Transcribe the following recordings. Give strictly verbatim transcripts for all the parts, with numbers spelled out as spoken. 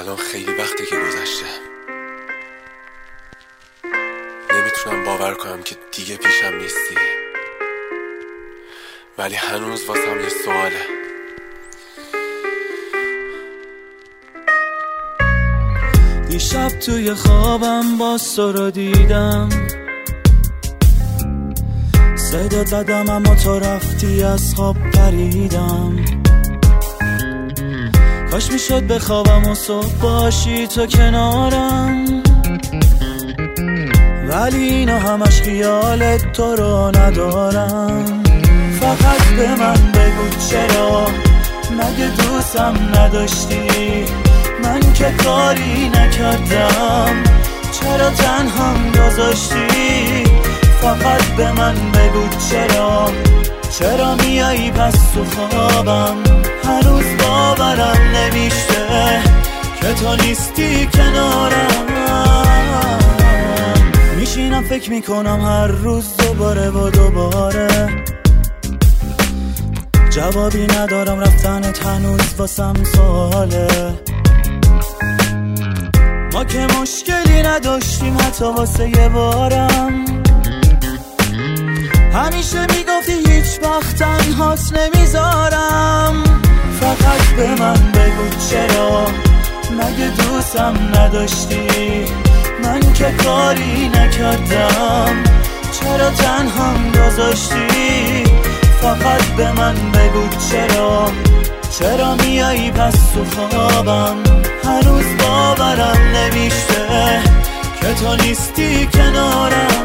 الان خیلی وقتی که گذشته، نمیتونم باور کنم که دیگه پیشم نیستی، ولی هنوز واسم یه سواله. دیشب توی خوابم باز تو رو دیدم، صدا زدم اما تو رفتی از خواب پریدم. کاش میشد بخوابم و صبح باشی تو کنارم، ولی اینا همش خیالت تو رو ندارم. فقط به من بگو چرا، مگه دوستم نداشتی؟ من که کاری نکردم، چرا تنهام گذاشتی؟ فقط به من بگو چرا، چرا میایی پس تو خوابم؟ هنوز باورم نمیشه که تو نیستی کنارم. میشینم فکر میکنم هر روز دوباره و دوباره، جوابی ندارم رفتنت هنوز واسم سواله. ما که مشکلی نداشتیم حتی واسه یه بارم، همیشه میگفتی هیچ وقت تنهات نمیذارم. فقط به من بگو چرا، مگه دوستم نداشتی؟ من که کاری نکردم، چرا تنهام گذاشتی؟ فقط به من بگو چرا، چرا میایی پس تو خوابم؟ هنوز باورم نمیشه که تو نیستی کنارم.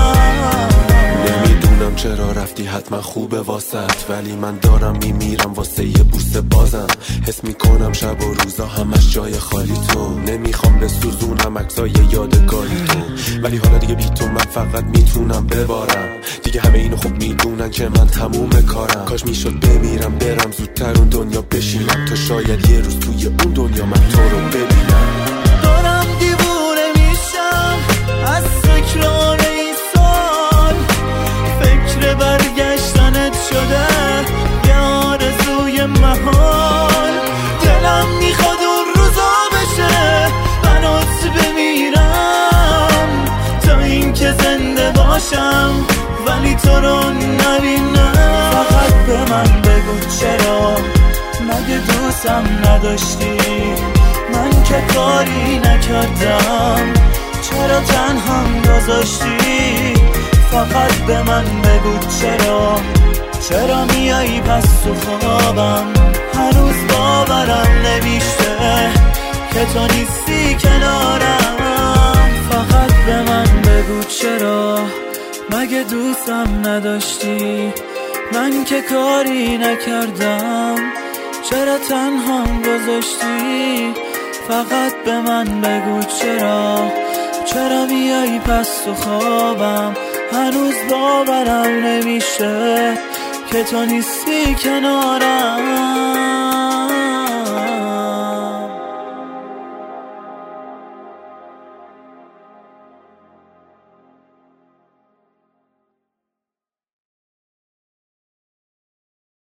نمیدونم چرا رفتی، حتما خوبه واسط، ولی من دارم میمیرم واسه یه بوسه بازم. حس میکنم شب و روزا همش جای خالی تو، نمیخوام بسوزونم عکسای یادگاری تو، ولی حالا دیگه بی تو من فقط میتونم ببارم. دیگه همه اینو خوب میدونن که من تموم کارم. کاش میشد بمیرم برم زودتر اون دنیا بشینم، تا شاید یه روز توی اون دنیا من تو رو ببینم. دارم دیوونه میشم از تکرار این سال، فکر برگشتنت شده یه آرزوی محال. دلم میخواد اون روزا بشه برات بمیرم، تا اینکه زنده باشم ولی تو رو نبینم. فقط به من بگو چرا، مگه دوستم نداشتی؟ من که کاری نکردم، چرا تنهام گذاشتی؟ فقط به من بگو چرا، چرا میایی پس تو خوابم؟ هنوز باورم نمیشه که تو نیستی کنارم. فقط به من بگو چرا، مگه دوستم نداشتی؟ من که کاری نکردم، چرا تنهام گذاشتی؟ فقط به من بگو چرا، چرا میایی پس تو خوابم؟ هنوز باورم نمیشه که تو نیستی کنارم.